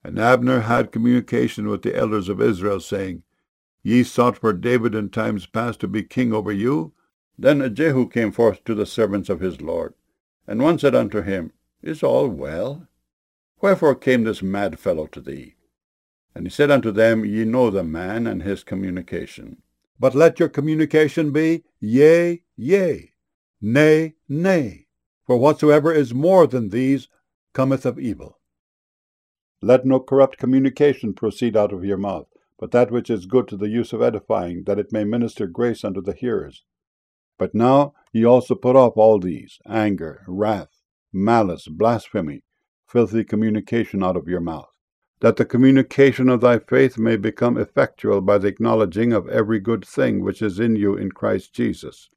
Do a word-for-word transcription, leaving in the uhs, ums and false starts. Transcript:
And Abner had communication with the elders of Israel, saying, Ye sought for David in times past to be king over you? Then Jehu came forth to the servants of his Lord. And one said unto him, Is all well? Wherefore came this mad fellow to thee? And he said unto them, Ye know the man and his communication. But let your communication be, Yea, yea, nay, nay. For whatsoever is more than these cometh of evil. Let no corrupt communication proceed out of your mouth, but that which is good to the use of edifying, that it may minister grace unto the hearers. But now ye also put off all these, anger, wrath, malice, blasphemy, filthy communication out of your mouth, that the communication of thy faith may become effectual by the acknowledging of every good thing which is in you in Christ Jesus.